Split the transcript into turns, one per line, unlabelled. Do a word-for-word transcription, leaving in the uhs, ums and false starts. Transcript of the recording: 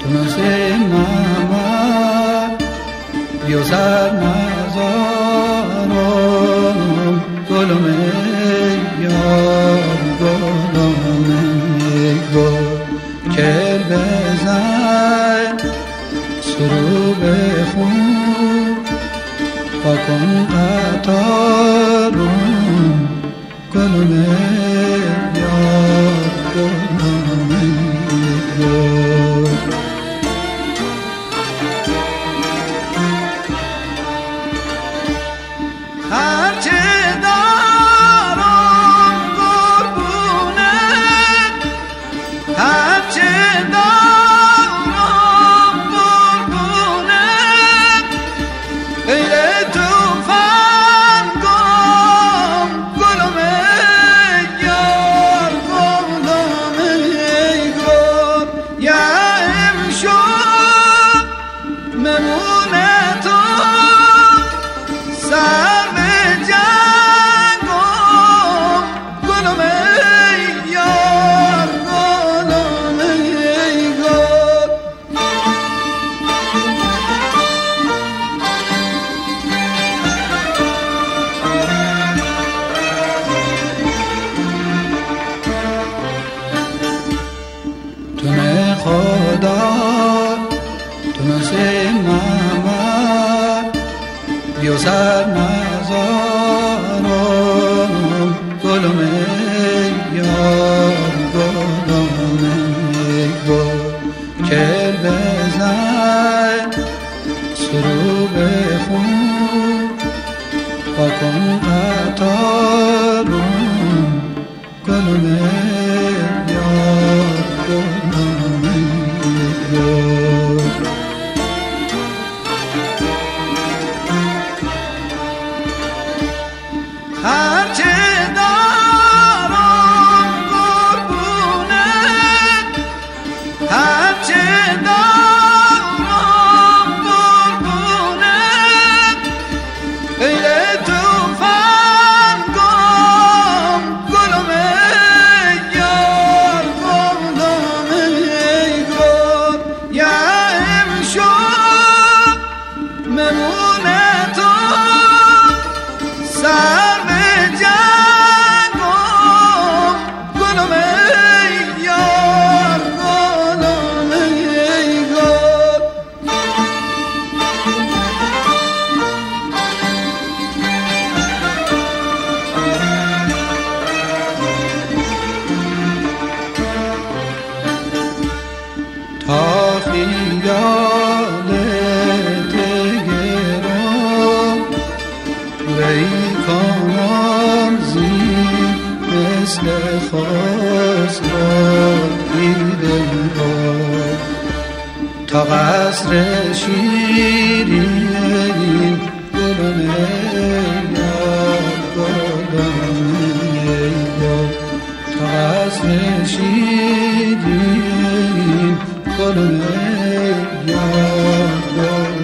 تونسه محمد بیا سر نزارم گلم یار گلم گل کل بزن سرو بخون و کن قطارم گلم یار گلم گل هرچه دارم قربونت هرچه دارم قربونت غیر توفان گم گلم یار گلم گل یا امشب ممونه تو سر خدا تونسه محمد بیا سر نزارم گلم یار گلم گل کل بزن سرو بخون و کن قطارم گلم یار گلم هرچه دارم قربونت هرچه دارم قربونت غیر توفان گم گلم یار گلم گل یا امشب ممونه تو سر تا خیالت گرم وی کنم زین مثل خواست را دیده ها تا قصر شیرین گلم یار گلم یار تا قصر شیرین گلم یار